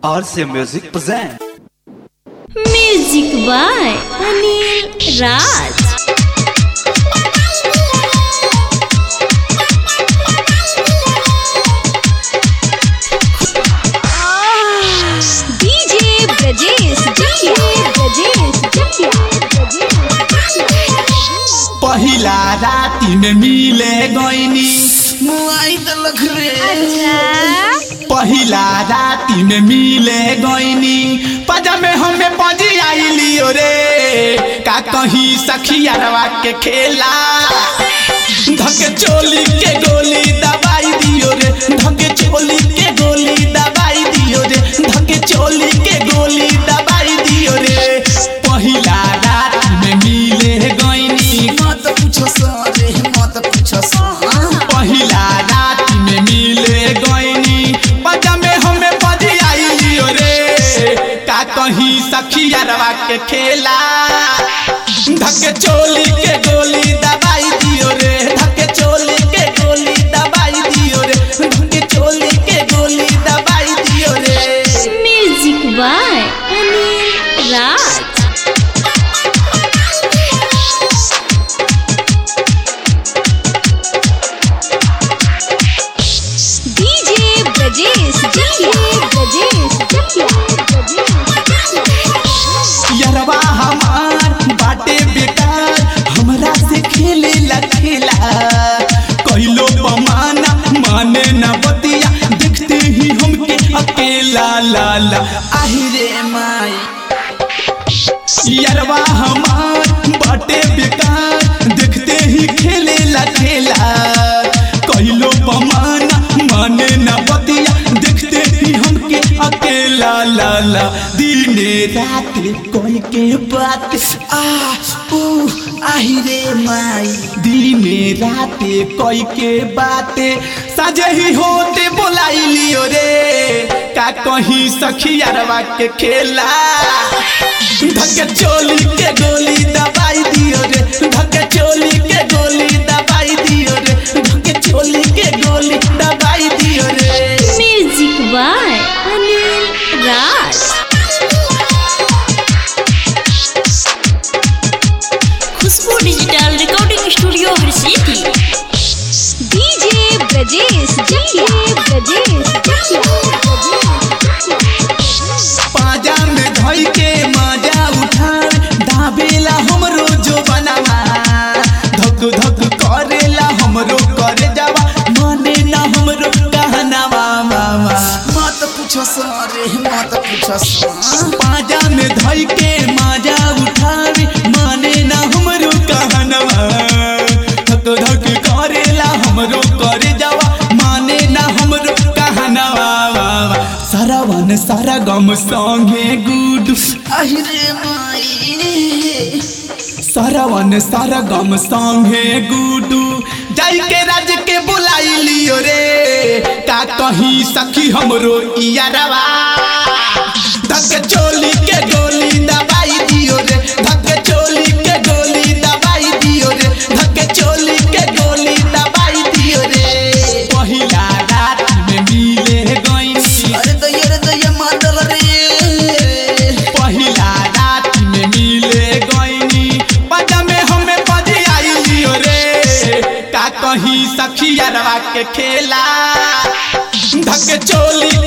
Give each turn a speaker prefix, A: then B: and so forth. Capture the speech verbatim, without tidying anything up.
A: R C Music present.
B: Music by Anil Raj. D J Brajesh, D J Brajesh, D J
C: पहिला राती में मिले गईनी मुआई तलख रे। पहिला राती में मिले गईनी पजा में हमें पजी आई लियो रे। का कहीं सखियारवा के खेला धके चोली के गोली दबाई दियो रे। धके चोली के गोली दबाई दियो रे। धके चोली के गोली दबाई दियो रे। पहिला राती में मिले गईनी मत पूछो सरे मत पूछो सरे। पहिला राती में मिले गईनी पजा में हमें पजी आई लियो रे। का कहीं सखियारवा के खेला धके चोली के गोली दबाई दियो रे। धके चोली के गोली दबाई दियो रे। धके चोली के गोली दबाई दियो रे।
B: Music by Anil Raj. D J Brajesh, D J Brajesh, D J
C: यरवा हमार बाटे बेकार हमरा से खेले ला खेला। कहिलो बमाना माने ना बतिया देखते ही हमके अकेला लाला। आहिरे माई यरवा हमार बाटे बेकार देखते ही खेले ला खेला। कहिलो बमाना माने ना बतिया देखते ही हमके अकेला लाला। दिने रात कोई के बात आ ऊ आहिरे माई। दिने रात कोई के बात साजे ही होते बोलाई लियो रे। का कहीं सखियारवा के खेला धके चोली के गोली दबाई दियो रे। धके चोली के गोली दबाई दियो रे। धके चोली के गोली दबाई दियो रे।
B: Music by Anil Raj. Khushbu Digital Recording Studio City. D J Brajesh, D J Brajesh, D J
C: पाजा में धई के मजा उठावे दाबेला हमरो जो बनावा। धक धक करेला हमरो करे जावा माने ना हमरो कहनावा मामा। मत पूछो सरे मत पूछो सरे। पाजा में धई के मजा उठावे माने ना हमरो कहनावा। धक धक करेला हमरो करे जावा माने ना हमरो कहनावा। सरवन सारा गम संगे गुडू आहिरे माई। सरवन सारा गम संगे गुडू जाई के राज के बुलाई लियो रे। का कहीं सखी हमरो इयारवा धके चोली के गोली दबाई दियो रे। धके चोली के गोली दबाई दियो रे। धके चोली के गोली दबाई दियो रे। पहिला रात में मिले गईनी अरे दया रे दया मादल रे। पहिला रात में मिले गईनी पजा में हमें पजी आई लियो रे। का कहीं सखियारवा के खेला धके चोली